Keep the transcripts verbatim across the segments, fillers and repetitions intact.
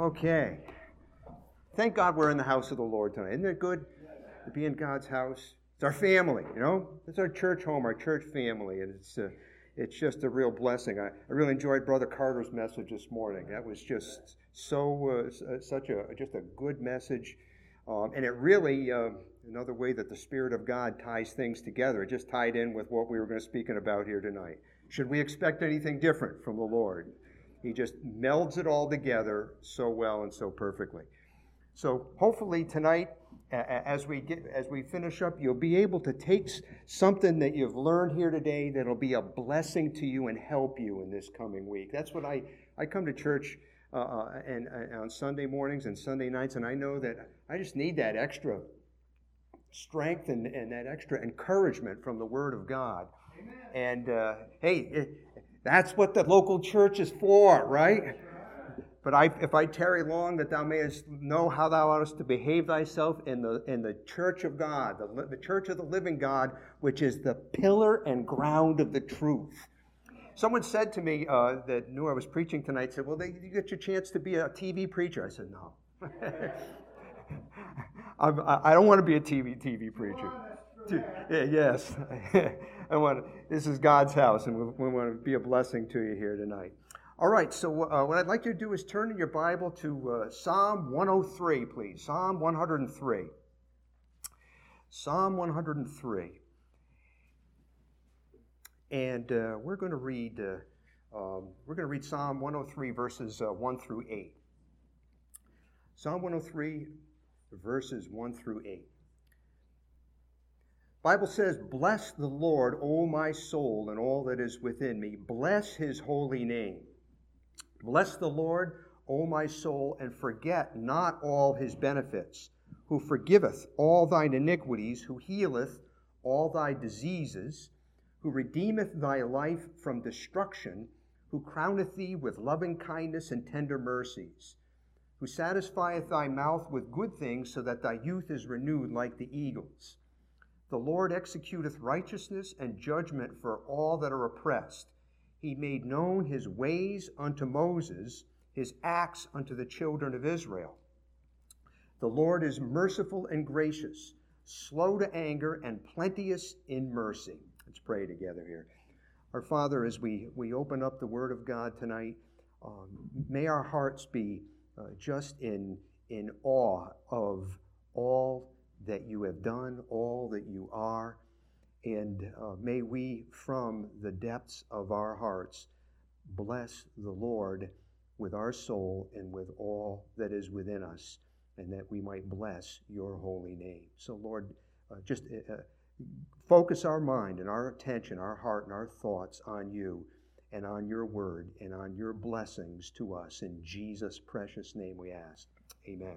Okay. Thank God we're in the house of the Lord tonight. Isn't it good to be in God's house? It's our family, you know? It's our church home, our church family, and it's uh, it's just a real blessing. I, I really enjoyed Brother Carter's message this morning. That was just so uh, such a just a good message, um, and it really uh, another way that the Spirit of God ties things together. It just tied in with what we were going to speak about here tonight. Should we expect anything different from the Lord? He just melds it all together so well and so perfectly. So hopefully tonight, as we get as we finish up, you'll be able to take something that you've learned here today that'll be a blessing to you and help you in this coming week. That's what I, I come to church uh, and, and on Sunday mornings and Sunday nights, and I know that I just need that extra strength and, and that extra encouragement from the Word of God. Amen. And uh, hey, it, that's what the local church is for, right? But I, if I tarry long, that thou mayest know how thou oughtest to behave thyself in the in the church of God, the, the church of the living God, which is the pillar and ground of the truth. Someone said to me uh, that knew I was preaching tonight, said, well, they, you get your chance to be a T V preacher. I said, no. I, I don't want to be a T V T V preacher. Yes. I want. This is God's house, and we, we want to be a blessing to you here tonight. All right, so uh, what I'd like you to do is turn in your Bible to uh, Psalm one oh three, please. Psalm one oh three. Psalm one oh three. And uh, we're going to read uh, um, we're going to read Psalm one oh three, verses uh, one through eight. Psalm one oh three, verses one through eight. The Bible says, "Bless the Lord, O my soul, and all that is within me. Bless his holy name. Bless the Lord, O my soul, and forget not all his benefits, who forgiveth all thine iniquities, who healeth all thy diseases, who redeemeth thy life from destruction, who crowneth thee with loving kindness and tender mercies, who satisfieth thy mouth with good things, so that thy youth is renewed like the eagles. The Lord executeth righteousness and judgment for all that are oppressed. He made known his ways unto Moses, his acts unto the children of Israel. The Lord is merciful and gracious, slow to anger, and plenteous in mercy." Let's pray together here. Our Father, as we, we open up the Word of God tonight, um, may our hearts be uh, just in, in awe of all that you have done, all that you are. And uh, may we, from the depths of our hearts, bless the Lord with our soul and with all that is within us, and that we might bless your holy name. So, Lord, uh, just uh, focus our mind and our attention, our heart and our thoughts on you and on your word and on your blessings to us. In Jesus' precious name we ask. Amen.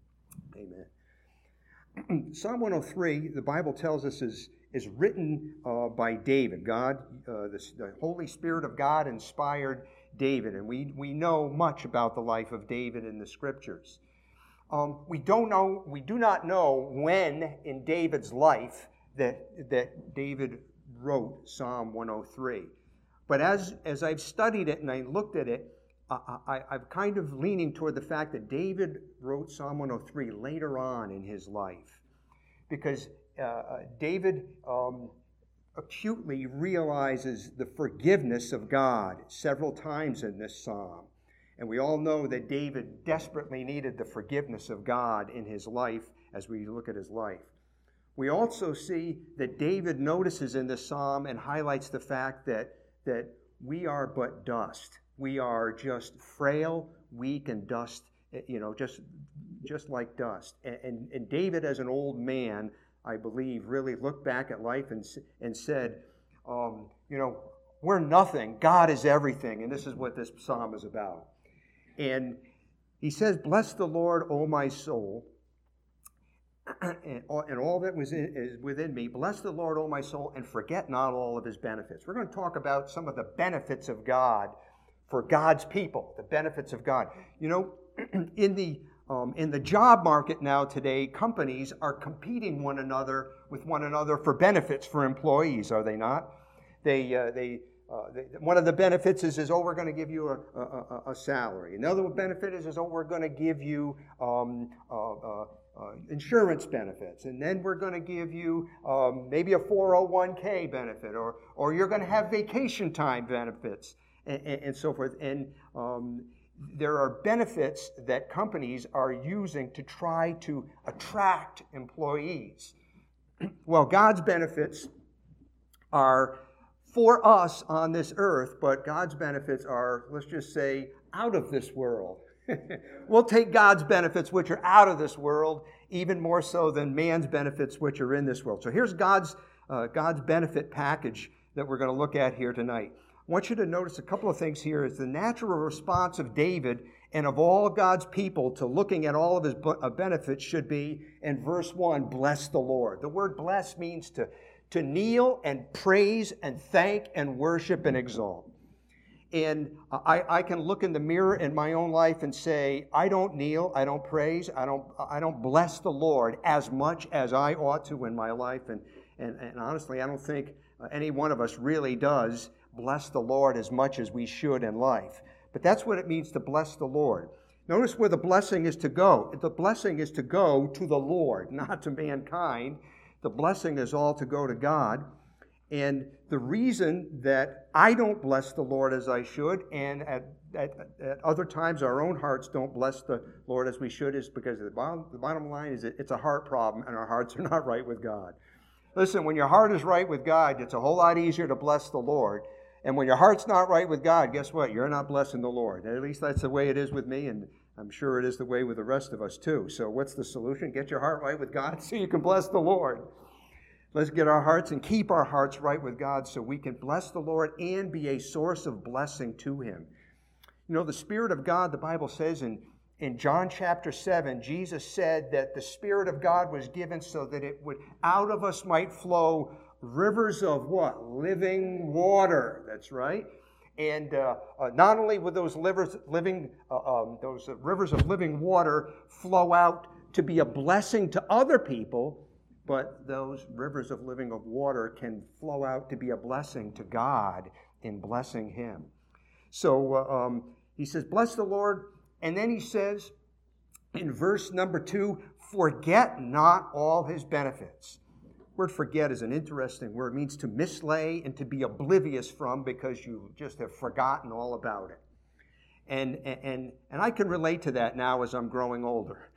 Amen. Psalm one oh three, the Bible tells us, is is written uh, by David. God, uh, the, the Holy Spirit of God inspired David, and we, we know much about the life of David in the Scriptures. Um, we don't know, we do not know when in David's life that that David wrote Psalm one oh three. But as as I've studied it and I looked at it, I, I, I'm kind of leaning toward the fact that David wrote Psalm one oh three later on in his life, because Uh, David um, acutely realizes the forgiveness of God several times in this psalm. And we all know that David desperately needed the forgiveness of God in his life as we look at his life. We also see that David notices in this psalm and highlights the fact that, that we are but dust. We are just frail, weak, and dust, you know, just, just like dust. And, and, and David, as an old man, I believe, really looked back at life and, and said, um, you know, we're nothing. God is everything. And this is what this psalm is about. And he says, "Bless the Lord, O my soul, and all, and all that was in, is within me. Bless the Lord, O my soul, and forget not all of his benefits." We're going to talk about some of the benefits of God for God's people, the benefits of God. You know, in the Um, in the job market now today, companies are competing one another with one another for benefits for employees, are they not? They uh, they uh, the, one of the benefits is, is oh, we're going to give you a, a, a salary. Another benefit is, is oh, we're going to give you um, uh, uh, uh, insurance benefits. And then we're going to give you um, maybe a four oh one k benefit, or, or you're going to have vacation time benefits, and, and, and so forth. And um, there are benefits that companies are using to try to attract employees. Well, God's benefits are for us on this earth, but God's benefits are, let's just say, out of this world. We'll take God's benefits, which are out of this world, even more so than man's benefits, which are in this world. So here's God's, uh, God's benefit package that we're going to look at here tonight. I want you to notice a couple of things here. Is the natural response of David and of all God's people to looking at all of his benefits should be, in verse one, bless the Lord. The word bless means to to kneel and praise and thank and worship and exalt. And I, I can look in the mirror in my own life and say, I don't kneel, I don't praise, I don't I don't bless the Lord as much as I ought to in my life. And, and, and honestly, I don't think any one of us really does bless the Lord as much as we should in life. But that's what it means to bless the Lord. Notice where the blessing is to go. The blessing is to go to the Lord, not to mankind. The blessing is all to go to God. And the reason that I don't bless the Lord as I should, and at, at, at other times our own hearts don't bless the Lord as we should, is because the bottom, the bottom line is that it's a heart problem and our hearts are not right with God. Listen, when your heart is right with God, it's a whole lot easier to bless the Lord. And when your heart's not right with God, guess what? You're not blessing the Lord. At least that's the way it is with me, and I'm sure it is the way with the rest of us too. So what's the solution? Get your heart right with God so you can bless the Lord. Let's get our hearts and keep our hearts right with God so we can bless the Lord and be a source of blessing to Him. You know, the Spirit of God, the Bible says in, in John chapter seven, Jesus said that the Spirit of God was given so that it would, out of us might flow rivers of what? Living water. That's right. And uh, uh, not only would those livers, living, uh, um, those uh, rivers of living water flow out to be a blessing to other people, but those rivers of living of water can flow out to be a blessing to God in blessing Him. So uh, um, he says, bless the Lord. And then he says in verse number two, forget not all His benefits. The word forget is an interesting word. It means to mislay and to be oblivious from because you just have forgotten all about it. And, and, and I can relate to that now as I'm growing older.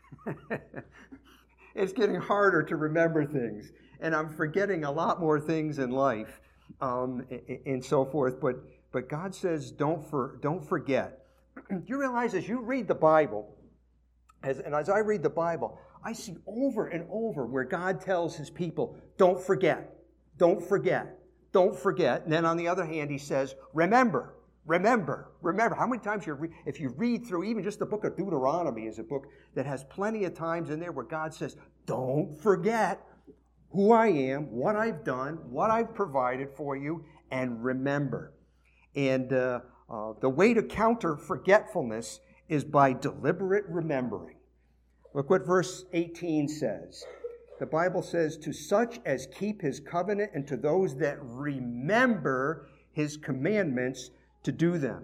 It's getting harder to remember things, and I'm forgetting a lot more things in life, um, and, and so forth. But but God says, don't for don't forget. You realize as you read the Bible, as and as I read the Bible, I see over and over where God tells His people, don't forget, don't forget, don't forget. And then on the other hand, He says, remember. Remember, remember. How many times you read, if you read through even just the book of Deuteronomy is a book that has plenty of times in there where God says, don't forget who I am, what I've done, what I've provided for you, and remember. And uh, uh, the way to counter forgetfulness is by deliberate remembering. Look what verse eighteen says. The Bible says, to such as keep His covenant and to those that remember His commandments to do them.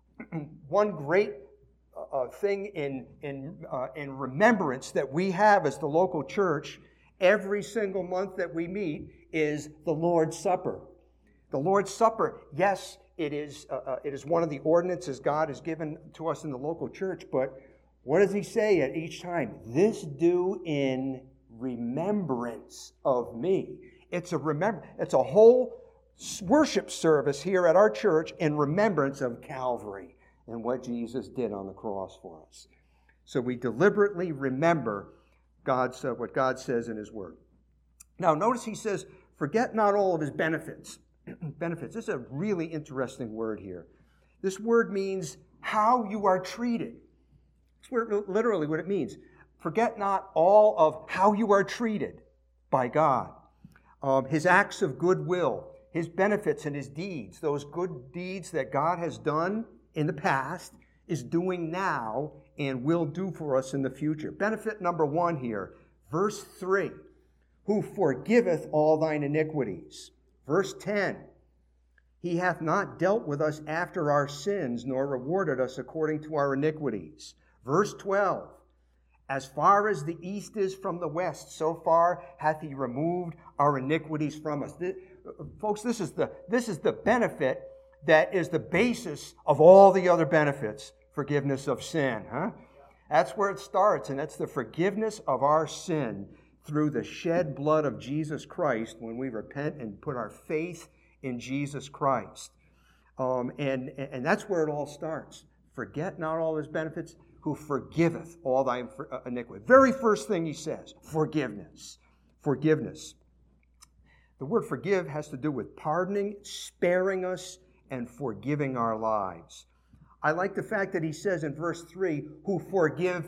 One great uh, thing in, in, uh, in remembrance that we have as the local church every single month that we meet is the Lord's Supper. The Lord's Supper, yes, it is, uh, uh, it is one of the ordinances God has given to us in the local church, but what does He say at each time? This do in remembrance of me. It's a remember. It's a whole worship service here at our church in remembrance of Calvary and what Jesus did on the cross for us. So we deliberately remember God's, uh, what God says in His Word. Now notice He says, forget not all of His benefits. Benefits. This is a really interesting word here. This word means how you are treated. It's literally what it means. Forget not all of how you are treated by God. Um, his acts of goodwill, His benefits and His deeds, those good deeds that God has done in the past, is doing now, and will do for us in the future. Benefit number one here, verse three, who forgiveth all thine iniquities. Verse ten, He hath not dealt with us after our sins, nor rewarded us according to our iniquities. Verse twelve, as far as the east is from the west, so far hath he removed our iniquities from us. This, folks, this is, the, this is the benefit that is the basis of all the other benefits. Forgiveness of sin, huh? That's where it starts, and that's the forgiveness of our sin through the shed blood of Jesus Christ when we repent and put our faith in Jesus Christ. Um, and, and that's where it all starts. Forget not all his benefits, who forgiveth all thy iniquity. Very first thing he says, forgiveness. Forgiveness. The word forgive has to do with pardoning, sparing us, and forgiving our lives. I like the fact that he says in verse three, who forgiveth,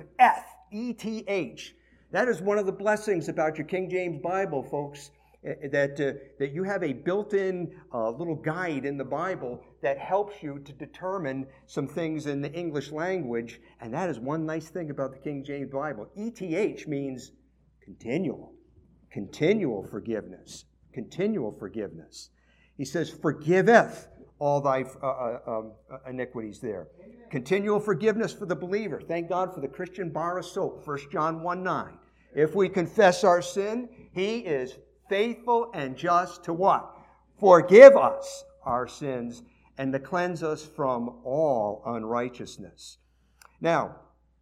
E T H. That is one of the blessings about your King James Bible, folks. That, uh, that you have a built-in uh, little guide in the Bible that helps you to determine some things in the English language, and that is one nice thing about the King James Bible. E T H means continual, continual forgiveness, continual forgiveness. He says, forgiveth all thy uh, uh, um, iniquities there. Amen. Continual forgiveness for the believer. Thank God for the Christian bar of soap, First John one nine. If we confess our sin, he is faithful and just to what? Forgive us our sins and to cleanse us from all unrighteousness. Now,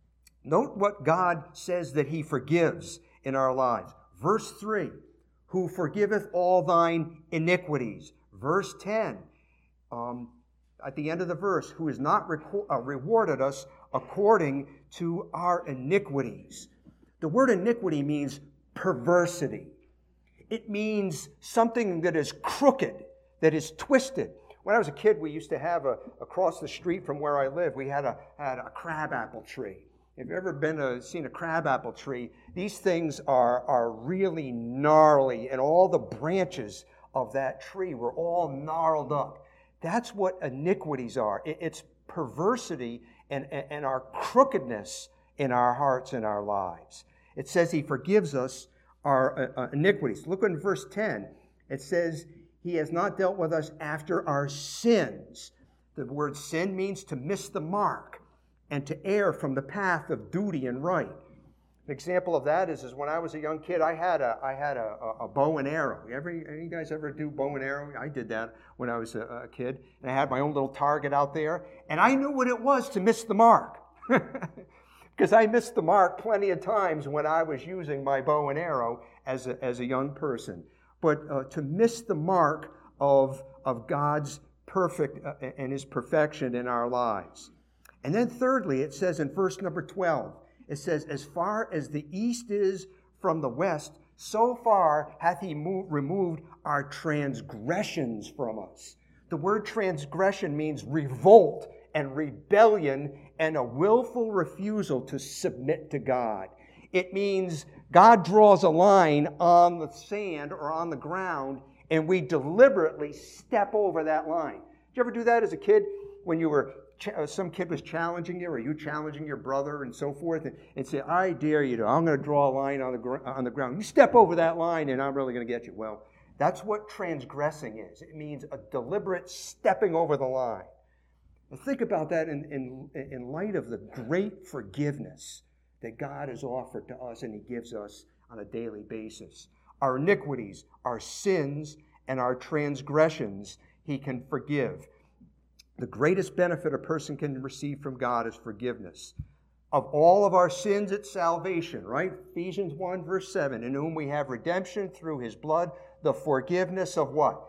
note what God says that he forgives in our lives. Verse three, who forgiveth all thine iniquities. Verse ten, um, at the end of the verse, who has not reco- uh, rewarded us according to our iniquities. The word iniquity means perversity. It means something that is crooked, that is twisted. When I was a kid, we used to have a, across the street from where I live, we had a, had a crabapple tree. If you've ever been a, seen a crabapple tree, these things are, are really gnarly, and all the branches of that tree were all gnarled up. That's what iniquities are. It, it's perversity and, and, and our crookedness in our hearts and our lives. It says he forgives us our uh, iniquities. Look in verse ten. It says, he has not dealt with us after our sins. The word sin means to miss the mark and to err from the path of duty and right. An example of that is, is when I was a young kid, I had a I had a, a bow and arrow. Ever, any guys ever do bow and arrow? I did that when I was a, a kid. And I had my own little target out there. And I knew what it was to miss the mark. Because I missed the mark plenty of times when I was using my bow and arrow as a, as a young person. But uh, to miss the mark of, of God's perfect uh, and his perfection in our lives. And then thirdly, it says in verse number twelve, it says, as far as the east is from the west, so far hath he moved, removed our transgressions from us. The word transgression means revolt and rebellion and a willful refusal to submit to God. It means God draws a line on the sand or on the ground, and we deliberately step over that line. Did you ever do that as a kid when you were some kid was challenging you, or you challenging your brother and so forth, and, and say, I dare you to, I'm going to draw a line on the, gr- on the ground. You step over that line and I'm really going to get you. Well, that's what transgressing is. It means a deliberate stepping over the line. And think about that in, in, in light of the great forgiveness that God has offered to us and he gives us on a daily basis. Our iniquities, our sins, and our transgressions he can forgive. The greatest benefit a person can receive from God is forgiveness. Of all of our sins, it's salvation, right? Ephesians one, verse seven, in whom we have redemption through his blood, the forgiveness of what?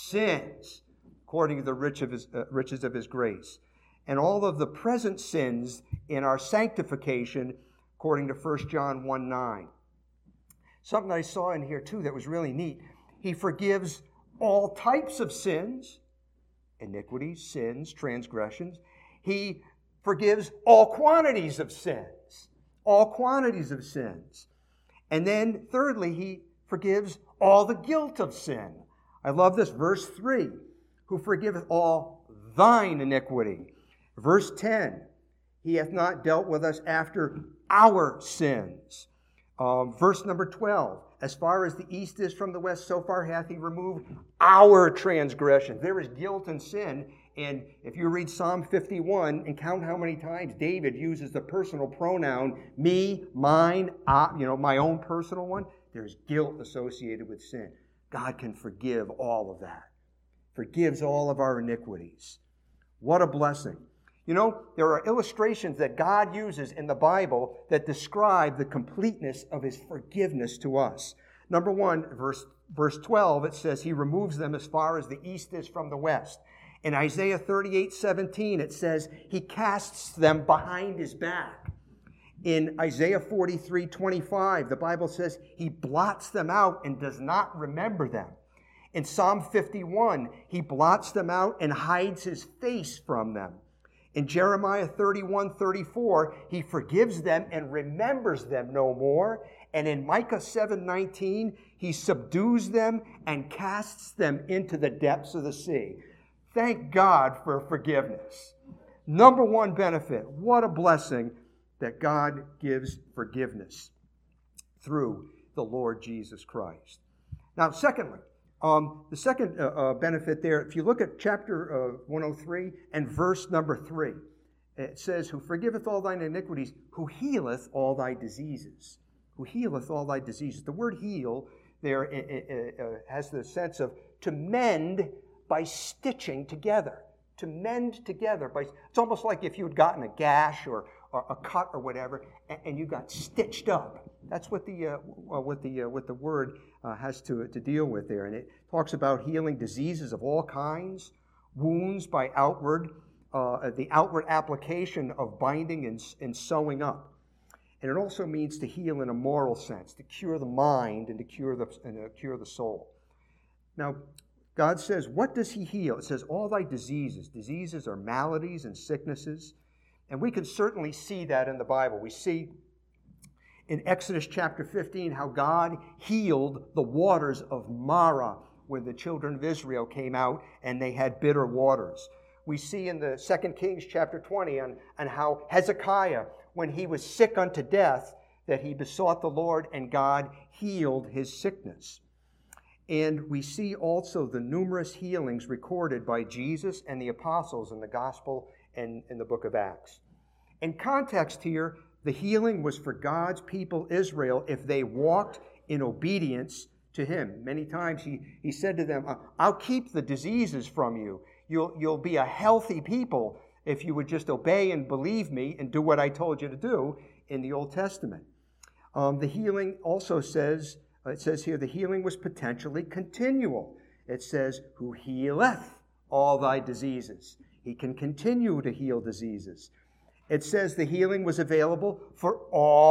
Sins, according to the rich of his, uh, riches of his grace. And all of the present sins in our sanctification, according to First John one nine. Something I saw in here, too, that was really neat. He forgives all types of sins, iniquities, sins, transgressions. He forgives all quantities of sins. All quantities of sins. And then, thirdly, he forgives all the guilt of sin. I love this. Verse three, who forgiveth all thine iniquity. Verse ten, he hath not dealt with us after our sins. Um, verse number twelve, as far as the east is from the west, so far hath he removed our transgression. There is guilt and sin. And if you read Psalm fifty-one and count how many times David uses the personal pronoun, me, mine, I, you know, my own personal one, there's guilt associated with sin. God can forgive all of that. Forgives all of our iniquities. What a blessing. You know, there are illustrations that God uses in the Bible that describe the completeness of His forgiveness to us. Number one, verse, verse twelve, it says He removes them as far as the east is from the west. In Isaiah thirty-eight seventeen, it says He casts them behind His back. In Isaiah forty-three twenty-five, the Bible says He blots them out and does not remember them. In Psalm fifty-one, He blots them out and hides His face from them. In Jeremiah thirty-one thirty-four, He forgives them and remembers them no more. And in Micah seven nineteen, He subdues them and casts them into the depths of the sea. Thank God for forgiveness. Number one benefit, what a blessing that God gives forgiveness through the Lord Jesus Christ. Now, secondly, um, the second uh, uh, benefit there, if you look at chapter uh, one oh three and verse number three, it says, who forgiveth all thine iniquities, who healeth all thy diseases. Who healeth all thy diseases. The word heal there uh, uh, has the sense of to mend by stitching together. To mend together. By, it's almost like if you had gotten a gash or, or a cut or whatever, and, and you got stitched up. That's what the uh, what the uh, what the word uh, has to to deal with there, and it talks about healing diseases of all kinds, wounds by outward, uh, the outward application of binding and, and sewing up, and it also means to heal in a moral sense, to cure the mind and to cure the and to cure the soul. Now, God says, what does He heal? It says, all thy diseases. Diseases are maladies and sicknesses. And we can certainly see that in the Bible. We see in Exodus chapter fifteen how God healed the waters of Marah when the children of Israel came out and they had bitter waters. We see in the Second Kings chapter twenty on, on how Hezekiah, when he was sick unto death, that he besought the Lord and God healed his sickness. And we see also the numerous healings recorded by Jesus and the apostles in the gospel and in the book of Acts. In context here, the healing was for God's people Israel if they walked in obedience to Him. Many times he, he said to them, I'll keep the diseases from you. You'll, you'll be a healthy people if you would just obey and believe me and do what I told you to do in the Old Testament. Um, the healing also says, It says here, the healing was potentially continual. It says, who healeth all thy diseases. He can continue to heal diseases. It says the healing was available for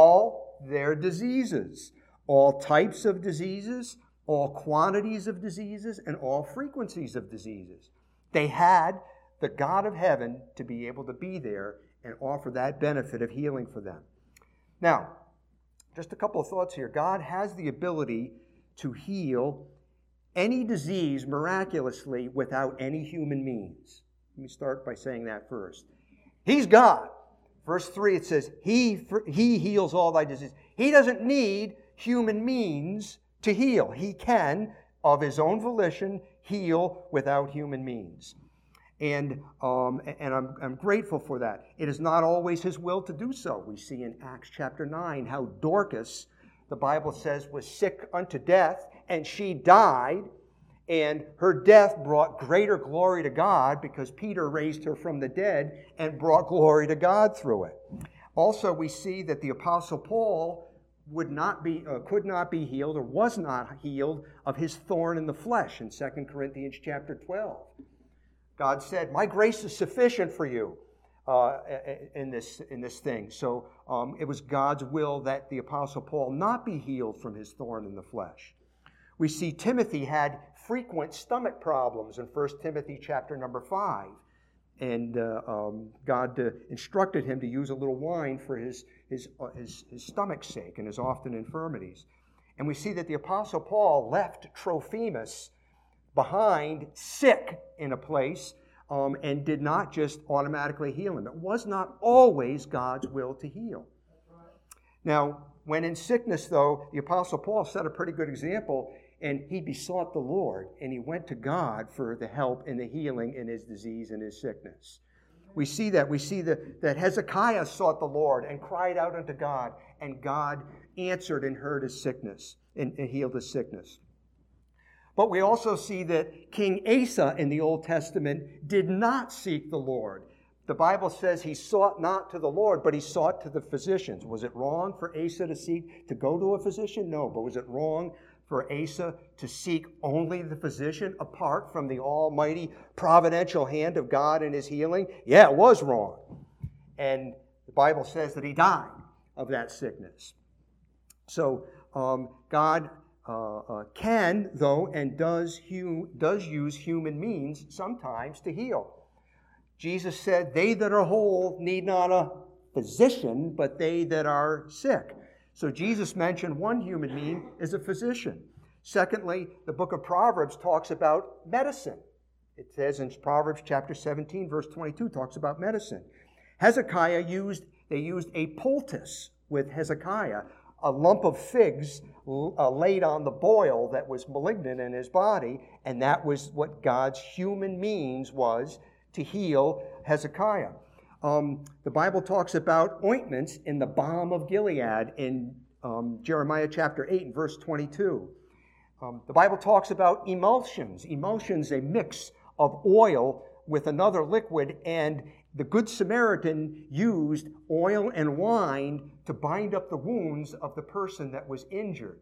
all their diseases, all types of diseases, all quantities of diseases, and all frequencies of diseases. They had the God of heaven to be able to be there and offer that benefit of healing for them. Now, just a couple of thoughts here. God has the ability to heal any disease miraculously without any human means. Let me start by saying that first. He's God. Verse three, it says, He, he heals all thy disease. He doesn't need human means to heal. He can, of His own volition, heal without human means. And um, and I'm, I'm grateful for that. It is not always His will to do so. We see in Acts chapter nine how Dorcas, the Bible says, was sick unto death, and she died, and her death brought greater glory to God because Peter raised her from the dead and brought glory to God through it. Also, we see that the Apostle Paul would not be, uh, could not be healed or was not healed of his thorn in the flesh in Second Corinthians chapter twelve. God said, my grace is sufficient for you uh, in this in this thing. So um, it was God's will that the Apostle Paul not be healed from his thorn in the flesh. We see Timothy had frequent stomach problems in First Timothy chapter number five. And uh, um, God uh, instructed him to use a little wine for his, his, uh, his, his stomach's sake and his often infirmities. And we see that the Apostle Paul left Trophimus behind sick in a place um, and did not just automatically heal him. It was not always God's will to heal. Now, When in sickness, though, the Apostle Paul set a pretty good example, and he besought the Lord, and he went to God for the help and the healing in his disease and his sickness. We see that. We see that, that Hezekiah sought the Lord and cried out unto God, and God answered and heard his sickness and, and healed his sickness. But we also see that King Asa in the Old Testament did not seek the Lord. The Bible says he sought not to the Lord, but he sought to the physicians. Was it wrong for Asa to seek to go to a physician? No. But was it wrong for Asa to seek only the physician apart from the almighty providential hand of God in his healing? Yeah, it was wrong. And the Bible says that he died of that sickness. So um, God uh, uh, can, though, and does, hu- does use human means sometimes to heal. Jesus said, they that are whole need not a physician, but they that are sick. So Jesus mentioned one human being as a physician. Secondly, the book of Proverbs talks about medicine. It says in Proverbs chapter seventeen, verse twenty-two, talks about medicine. Hezekiah used, they used a poultice with Hezekiah, a lump of figs uh, laid on the boil that was malignant in his body, and that was what God's human means was to heal Hezekiah. Um, the Bible talks about ointments in the balm of Gilead in um, Jeremiah chapter eight and verse twenty-two. Um, the Bible talks about emulsions. Emulsions, a mix of oil with another liquid, and the Good Samaritan used oil and wine to bind up the wounds of the person that was injured.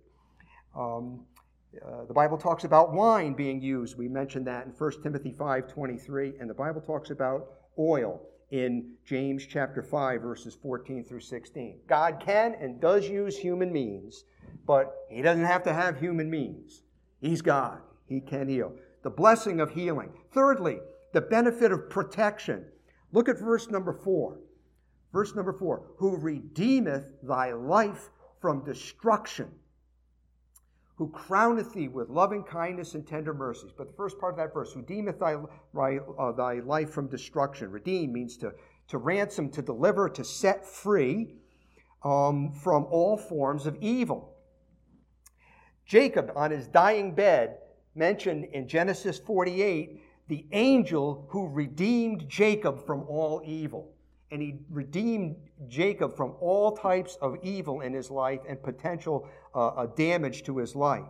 Um, Uh, the Bible talks about wine being used. We mentioned that in First Timothy five twenty-three. And the Bible talks about oil in James chapter five, verses fourteen through sixteen. God can and does use human means, but he doesn't have to have human means. He's God. He can heal. The blessing of healing. Thirdly, the benefit of protection. Look at verse number four. Verse number four. Who redeemeth thy life from destruction, who crowneth thee with loving kindness and tender mercies. But the first part of that verse, who redeemeth thy, uh, thy life from destruction. Redeem means to, to ransom, to deliver, to set free um, from all forms of evil. Jacob, on his dying bed, mentioned in Genesis forty-eight, the angel who redeemed Jacob from all evil. And he redeemed Jacob from all types of evil in his life and potential uh, uh, damage to his life.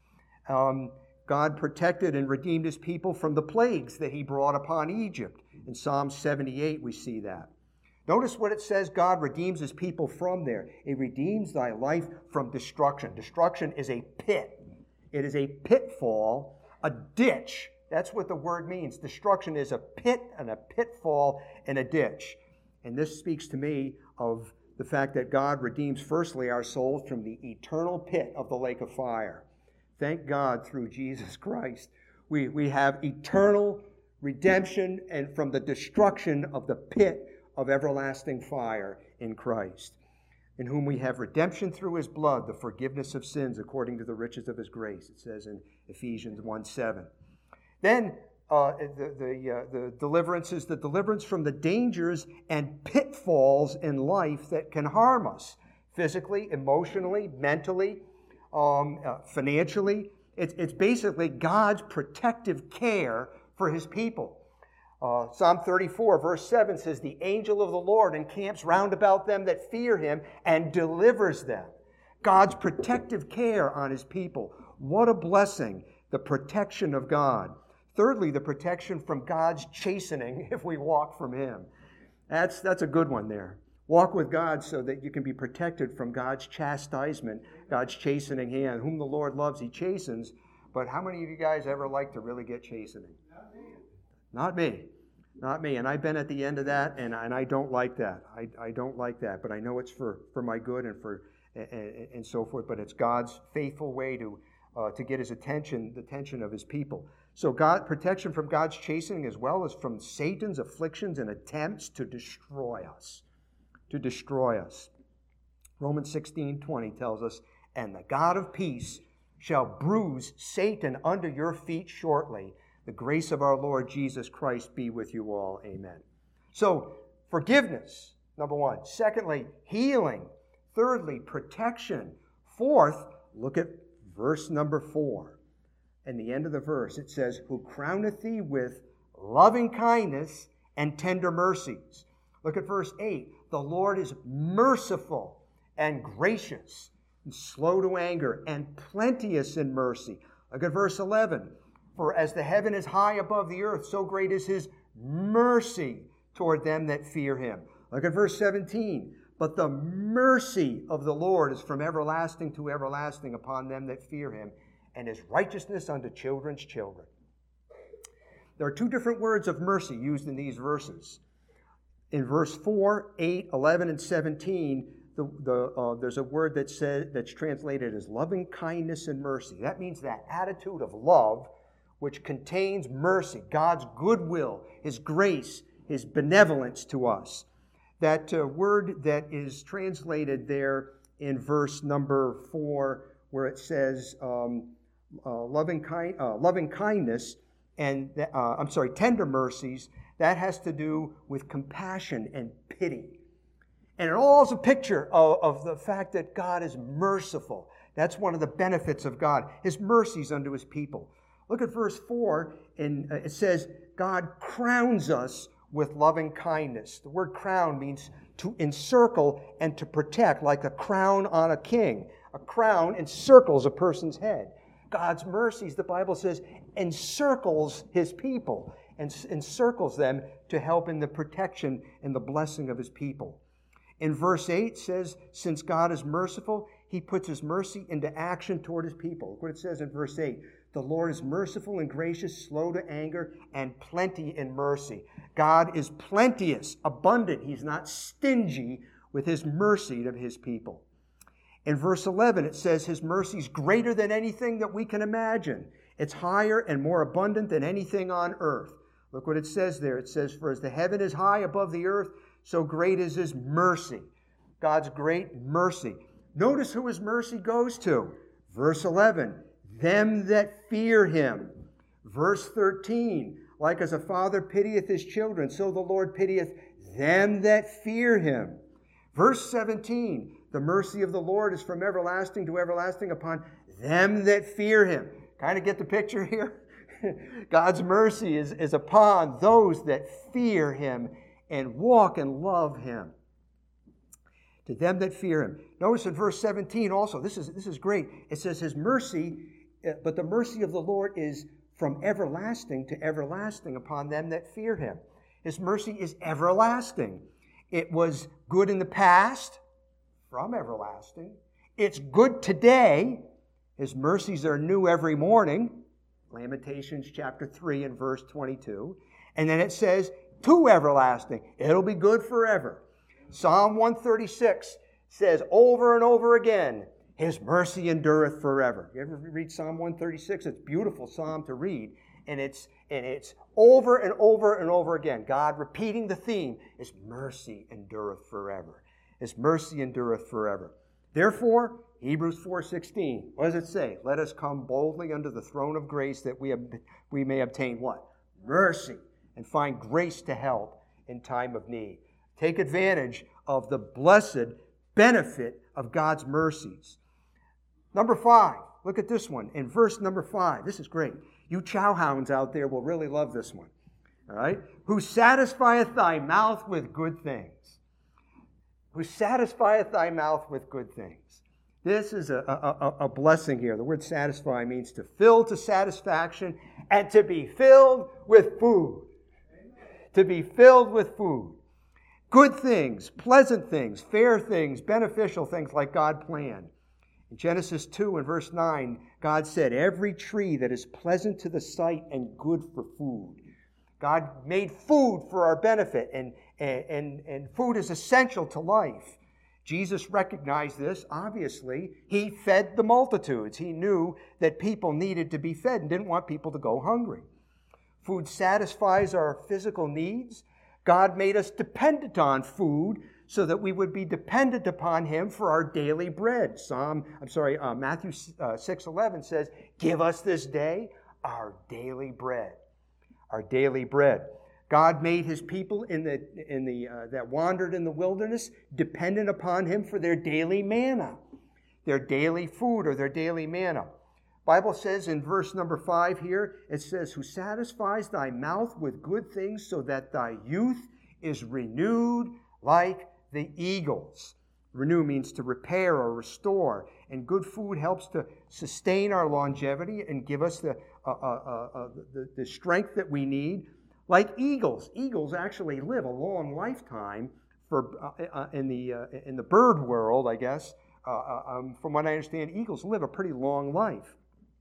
Um, God protected and redeemed his people from the plagues that he brought upon Egypt. In Psalm seventy-eight, we see that. Notice what it says God redeems his people from there. It redeems thy life from destruction. Destruction is a pit. It is a pitfall, a ditch. That's what the word means. Destruction is a pit and a pitfall and a ditch. And this speaks to me of the fact that God redeems, firstly, our souls from the eternal pit of the lake of fire. Thank God through Jesus Christ. We, we have eternal redemption and from the destruction of the pit of everlasting fire in Christ, in whom we have redemption through his blood, the forgiveness of sins according to the riches of his grace, it says in Ephesians one seven. Then uh, the, the, uh, the deliverance is the deliverance from the dangers and pitfalls in life that can harm us, physically, emotionally, mentally, um, uh, financially. It's, it's basically God's protective care for his people. Uh, Psalm thirty-four, verse seven says, the angel of the Lord encamps round about them that fear him and delivers them. God's protective care on his people. What a blessing, the protection of God. Thirdly, the protection from God's chastening if we walk from him. That's, that's a good one there. Walk with God so that you can be protected from God's chastisement, God's chastening hand. Whom the Lord loves, he chastens. But how many of you guys ever like to really get chastening? Not me. Not me. And I've been at the end of that, and, and I don't like that. I, I don't like that. But I know it's for, for my good and for and, and so forth. But it's God's faithful way to uh, to get his attention, the attention of his people. So God, protection from God's chastening as well as from Satan's afflictions and attempts to destroy us. To destroy us. Romans sixteen twenty tells us, and the God of peace shall bruise Satan under your feet shortly. The grace of our Lord Jesus Christ be with you all. Amen. So, forgiveness, number one. Secondly, healing. Thirdly, protection. Fourth, look at verse number four. In the end of the verse, it says, who crowneth thee with loving kindness and tender mercies. Look at verse eight. The Lord is merciful and gracious, and slow to anger, and plenteous in mercy. Look at verse eleven. For as the heaven is high above the earth, so great is his mercy toward them that fear him. Look at verse seventeen. But the mercy of the Lord is from everlasting to everlasting upon them that fear him, and his righteousness unto children's children. There are two different words of mercy used in these verses. In verse four, eight, eleven, and seventeen, the, the, uh, there's a word that says, that's translated as loving kindness and mercy. That means that attitude of love which contains mercy, God's goodwill, his grace, his benevolence to us. That uh, word that is translated there in verse number four, where it says um, uh, loving, kind, uh, loving kindness and, uh, I'm sorry, tender mercies, that has to do with compassion and pity. And it all is a picture of, of the fact that God is merciful. That's one of the benefits of God, his mercies unto his people. Look at verse four, and it says, God crowns us with loving kindness. The word crown means to encircle and to protect, like a crown on a king. A crown encircles a person's head. God's mercies, the Bible says, encircles his people and encircles them to help in the protection and the blessing of his people. In verse eight says, since God is merciful, he puts his mercy into action toward his people. Look what it says in verse eight. The Lord is merciful and gracious, slow to anger, and plenty in mercy. God is plenteous, abundant. He's not stingy with his mercy to his people. In verse eleven, it says his mercy is greater than anything that we can imagine. It's higher and more abundant than anything on earth. Look what it says there. It says, for as the heaven is high above the earth, so great is his mercy. God's great mercy. Notice who his mercy goes to. Verse eleven, them that fear him. Verse thirteen, like as a father pitieth his children, so the Lord pitieth them that fear him. Verse seventeen, the mercy of the Lord is from everlasting to everlasting upon them that fear him. Kind of get the picture here? God's mercy is, is upon those that fear him and walk and love him. To them that fear him. Notice in verse seventeen also, this is, this is great. It says his mercy, but the mercy of the Lord is from everlasting to everlasting upon them that fear him. His mercy is everlasting. It was good in the past, from everlasting. It's good today. His mercies are new every morning. Lamentations chapter three and verse twenty-two. And then it says, to everlasting. It'll be good forever. Psalm one thirty-six says over and over again, his mercy endureth forever. You ever read Psalm one thirty-six? It's a beautiful psalm to read. And it's, and it's over and over and over again. God repeating the theme, his mercy endureth forever. His mercy endureth forever. Therefore, Hebrews four sixteen, what does it say? Let us come boldly unto the throne of grace that we, have, we may obtain what? Mercy, and find grace to help in time of need. Take advantage of the blessed benefit of God's mercies. Number five, look at this one. In verse number five, this is great. You chowhounds out there will really love this one. All right? Who satisfieth thy mouth with good things. Who satisfieth thy mouth with good things. This is a, a, a blessing here. The word satisfy means to fill to satisfaction and to be filled with food. To be filled with food. Good things, pleasant things, fair things, beneficial things like God planned. In Genesis two and verse nine, God said, every tree that is pleasant to the sight and good for food. God made food for our benefit, and, and, and food is essential to life. Jesus recognized this, obviously. He fed the multitudes. He knew that people needed to be fed and didn't want people to go hungry. Food satisfies our physical needs. God made us dependent on food so that we would be dependent upon him for our daily bread. Psalm, I'm sorry, uh, Matthew uh, six eleven says, give us this day our daily bread. Our daily bread. God made his people in the, in the, uh, that wandered in the wilderness dependent upon him for their daily manna, their daily food or their daily manna. Bible says in verse number five here, it says, who satisfies thy mouth with good things so that thy youth is renewed like the eagles. Renew means to repair or restore, and good food helps to sustain our longevity and give us the, uh, uh, uh, the, the strength that we need. Like eagles, eagles actually live a long lifetime for uh, uh, in the uh, in the bird world, I guess. Uh, um, from what I understand, eagles live a pretty long life.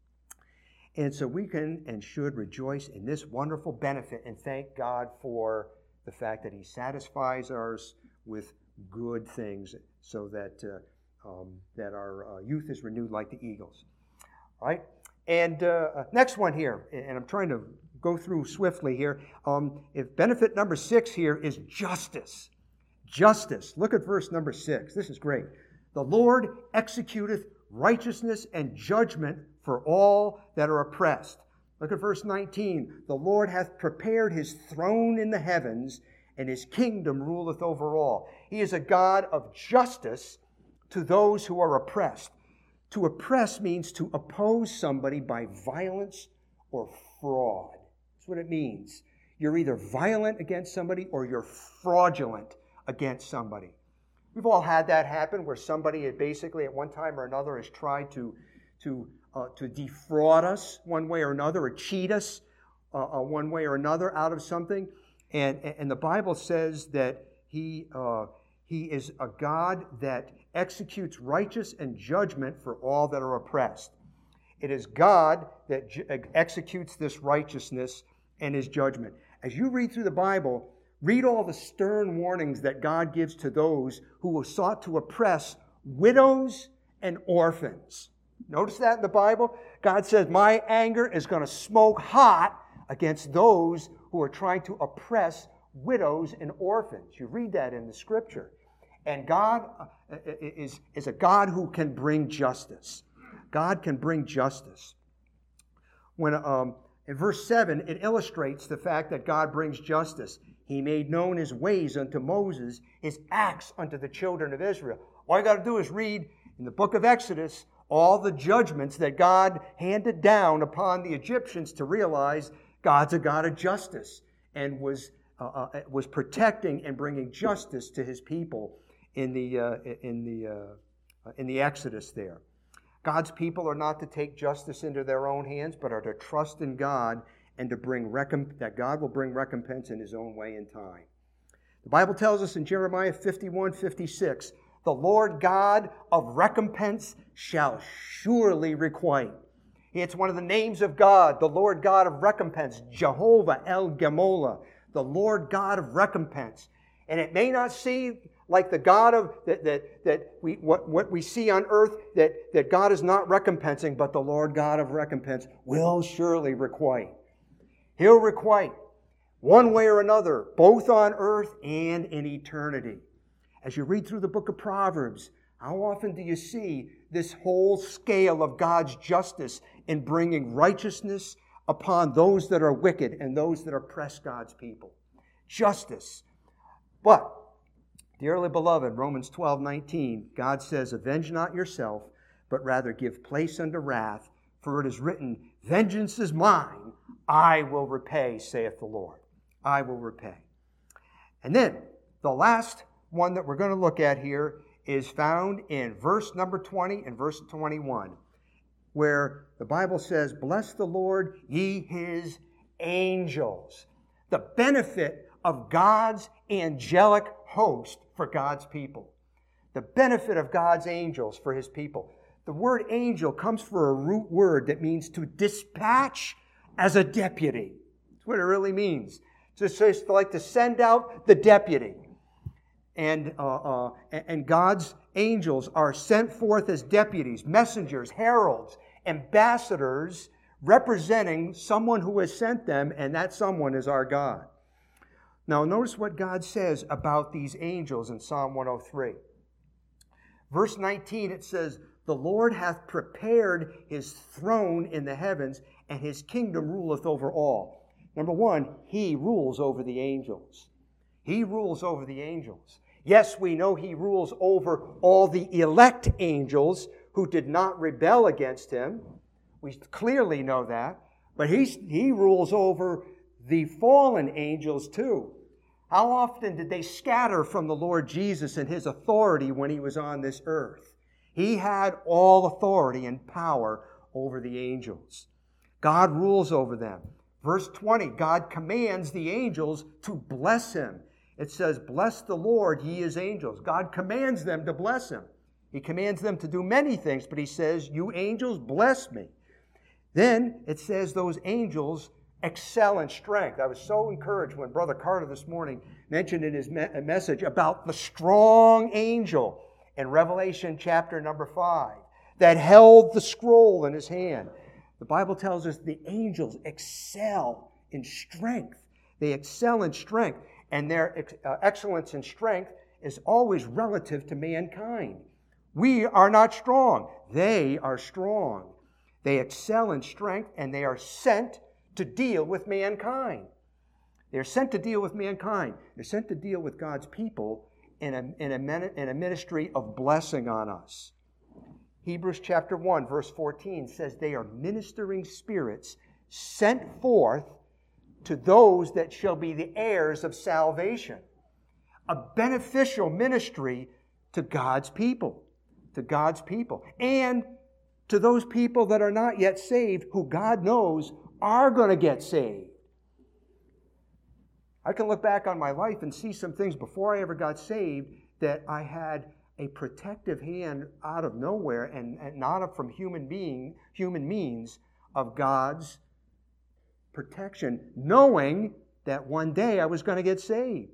And so we can and should rejoice in this wonderful benefit and thank God for the fact that he satisfies us with good things so that uh, um, that our uh, youth is renewed like the eagles. All right? And uh, next one here, and I'm trying to go through swiftly here. Um, if benefit number six here is justice. Justice. Look at verse number six. This is great. The Lord executeth righteousness and judgment for all that are oppressed. Look at verse nineteen. The Lord hath prepared his throne in the heavens, and his kingdom ruleth over all. He is a God of justice to those who are oppressed. To oppress means to oppose somebody by violence or fraud. That's what it means. You're either violent against somebody or you're fraudulent against somebody. We've all had that happen where somebody had basically at one time or another has tried to, to, uh, to defraud us one way or another or cheat us uh, uh, one way or another out of something. And, and the Bible says that he, uh, he is a God that executes righteous and judgment for all that are oppressed. It is God that ju- executes this righteousness and his judgment. As you read through the Bible, read all the stern warnings that God gives to those who have sought to oppress widows and orphans. Notice that in the Bible? God says, my anger is going to smoke hot against those who are trying to oppress widows and orphans. You read that in the Scripture. And God is, is a God who can bring justice. God can bring justice. When um, in verse seven, it illustrates the fact that God brings justice. He made known his ways unto Moses, his acts unto the children of Israel. All you got to do is read in the book of Exodus all the judgments that God handed down upon the Egyptians to realize God's a God of justice and was uh, uh, was protecting and bringing justice to his people in the uh, in the uh, in the Exodus there. God's people are not to take justice into their own hands, but are to trust in God and to bring recomp- that God will bring recompense in his own way and time. The Bible tells us in Jeremiah fifty-one fifty-six, the Lord God of recompense shall surely requite. It's one of the names of God, the Lord God of recompense, Jehovah El Gemola, the Lord God of recompense. And it may not seem like the God of that that that we what, what we see on earth that, that God is not recompensing, but the Lord God of recompense will surely requite. He'll requite one way or another, both on earth and in eternity. As you read through the book of Proverbs, how often do you see this whole scale of God's justice in bringing righteousness upon those that are wicked and those that oppress God's people? Justice. But, dearly beloved, Romans twelve nineteen, God says, avenge not yourself, but rather give place unto wrath, for it is written, vengeance is mine, I will repay, saith the Lord. I will repay. And then, the last one that we're going to look at here is found in verse number twenty and verse twenty-one, where the Bible says, bless the Lord, ye his angels. The benefit of God's angelic host for God's people. The benefit of God's angels for his people. The word angel comes from a root word that means to dispatch as a deputy. That's what it really means. It's just like to send out the deputy. And, uh, uh, and God's angels are sent forth as deputies, messengers, heralds, ambassadors, representing someone who has sent them, and that someone is our God. Now, notice what God says about these angels in Psalm one oh three. Verse nineteen, it says, the Lord hath prepared his throne in the heavens, and his kingdom ruleth over all. Number one, he rules over the angels. He rules over the angels. Yes, we know he rules over all the elect angels who did not rebel against him. We clearly know that. But he's, he rules over the fallen angels too. How often did they scatter from the Lord Jesus and his authority when he was on this earth? He had all authority and power over the angels. God rules over them. Verse twenty, God commands the angels to bless him. It says, bless the Lord, ye his angels. God commands them to bless him. He commands them to do many things, but he says, you angels, bless me. Then it says those angels excel in strength. I was so encouraged when Brother Carter this morning mentioned in his me- message about the strong angel in Revelation chapter number five that held the scroll in his hand. The Bible tells us the angels excel in strength. They excel in strength, and their ex- uh, excellence in strength is always relative to mankind. We are not strong. They are strong. They excel in strength, and they are sent to deal with mankind. They're sent to deal with mankind. They're sent to deal with God's people in a, in a, in a ministry of blessing on us. Hebrews chapter one, verse fourteen says they are ministering spirits sent forth to those that shall be the heirs of salvation. A beneficial ministry to God's people. To God's people. And to those people that are not yet saved, who God knows are going to get saved. I can look back on my life and see some things before I ever got saved that I had a protective hand out of nowhere and, and not from human being, human means of God's protection, knowing that one day I was going to get saved.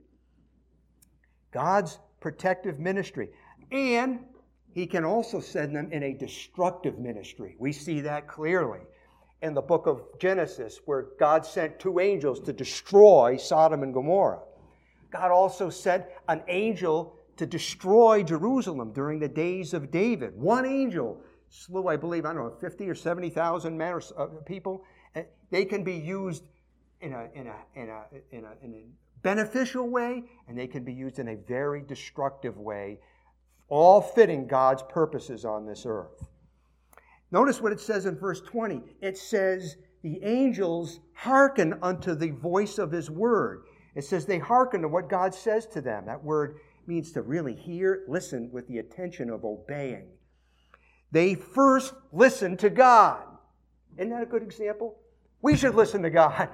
God's protective ministry. And he can also send them in a destructive ministry. We see that clearly in the book of Genesis, where God sent two angels to destroy Sodom and Gomorrah. God also sent an angel to destroy Jerusalem during the days of David. One angel slew, I believe, I don't know, fifty or seventy thousand men or uh, people. They can be used in a, in, a, in, a, in, a, in a beneficial way, and they can be used in a very destructive way, all fitting God's purposes on this earth. Notice what it says in verse twenty. It says, the angels hearken unto the voice of his word. It says they hearken to what God says to them. That word means to really hear, listen with the attention of obeying. They first listen to God. Isn't that a good example? We should listen to God.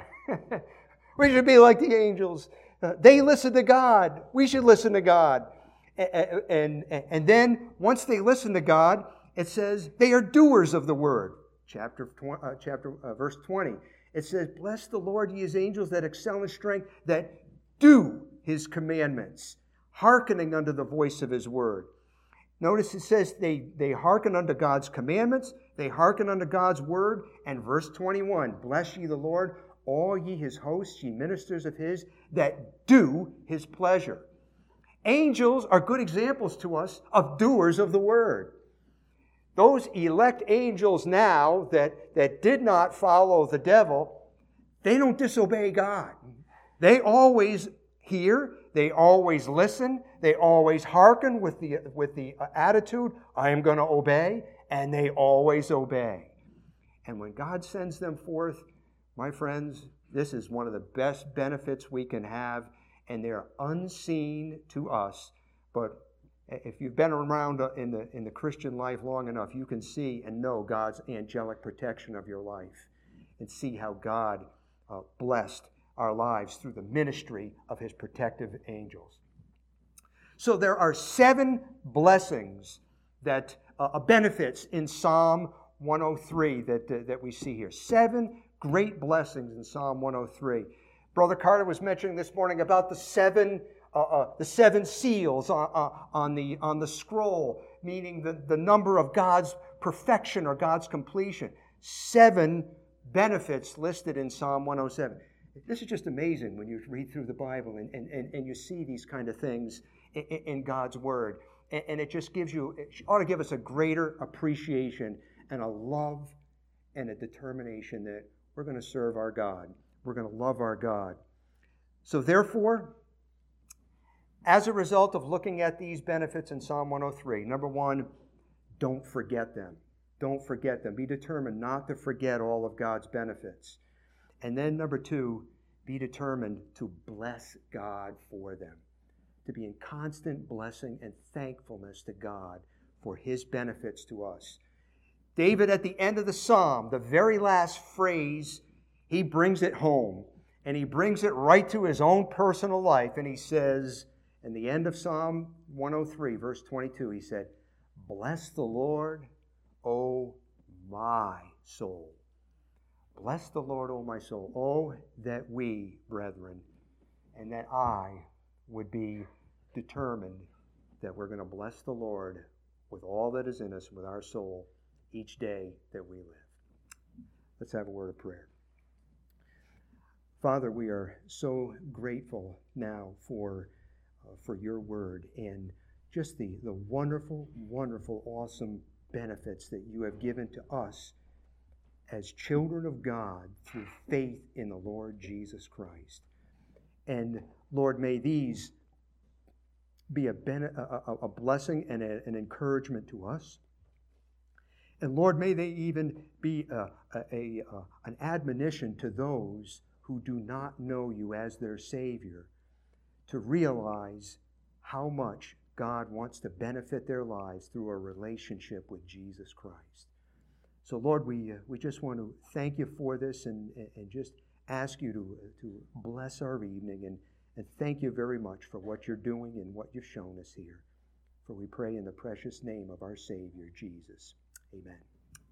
We should be like the angels. Uh, they listen to God. We should listen to God. And, and, and then once they listen to God, it says they are doers of the word. Chapter, uh, chapter uh, verse twenty. It says, bless the Lord, ye his angels that excel in strength, that do his commandments, hearkening unto the voice of his word. Notice it says they, they hearken unto God's commandments, they hearken unto God's word, and verse twenty-one, bless ye the Lord, all ye his hosts, ye ministers of his, that do his pleasure. Angels are good examples to us of doers of the word. Those elect angels now that, that did not follow the devil, they don't disobey God. They always hear, they always listen, they always hearken with the, with the attitude, I am going to obey, and they always obey. And when God sends them forth, my friends, this is one of the best benefits we can have, and they're unseen to us, but if you've been around in the in the Christian life long enough, you can see and know God's angelic protection of your life and see how God uh, blessed our lives through the ministry of his protective angels. So there are seven blessings that uh, benefits in Psalm one oh three that, uh, that we see here. Seven great blessings in Psalm one oh three. Brother Carter was mentioning this morning about the seven Uh, uh, the seven seals on, uh, on, the, on the scroll, meaning the, the number of God's perfection or God's completion. Seven benefits listed in Psalm one oh seven. This is just amazing when you read through the Bible and, and, and, and you see these kind of things in, in God's Word. And, and it just gives you, it ought to give us a greater appreciation and a love and a determination that we're going to serve our God. We're going to love our God. So therefore, as a result of looking at these benefits in Psalm one oh three, number one, don't forget them. Don't forget them. Be determined not to forget all of God's benefits. And then number two, be determined to bless God for them. To be in constant blessing and thankfulness to God for His benefits to us. David, at the end of the psalm, the very last phrase, he brings it home. And he brings it right to his own personal life. And he says, in the end of Psalm one oh three, verse twenty-two, he said, "Bless the Lord, O my soul." Bless the Lord, O my soul. Oh, that we, brethren, and that I would be determined that we're going to bless the Lord with all that is in us, with our soul, each day that we live. Let's have a word of prayer. Father, we are so grateful now for, uh, for your word and just the, the wonderful, wonderful, awesome benefits that you have given to us as children of God through faith in the Lord Jesus Christ. And Lord, may these be a, ben- a, a blessing and a, an encouragement to us. And Lord, may they even be a, a, a, a, an admonition to those who do not know you as their Savior, to realize how much God wants to benefit their lives through a relationship with Jesus Christ. So Lord, we uh, we just want to thank you for this and, and just ask you to, to bless our evening and, and thank you very much for what you're doing and what you've shown us here. For we pray in the precious name of our Savior, Jesus. Amen.